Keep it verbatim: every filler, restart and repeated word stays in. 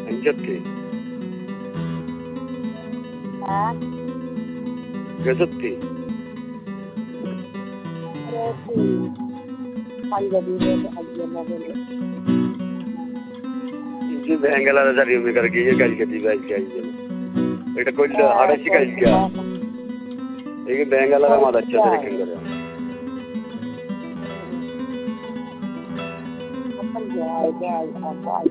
അഞ്ചത്തി ആ ഗസത്തി ഇത് ബാങ്കലാതെ അറിയുമ്പോൾ കിടക്കി കഴിക്കത്തി കഴിക്കാൻ ഇവിടെ കൊല്ല അടച്ച് കഴിക്കുക എനിക്ക് ബാങ്കലാതെ മതച്ചതിരിക്കുന്നത് Yeah, yeah, yeah.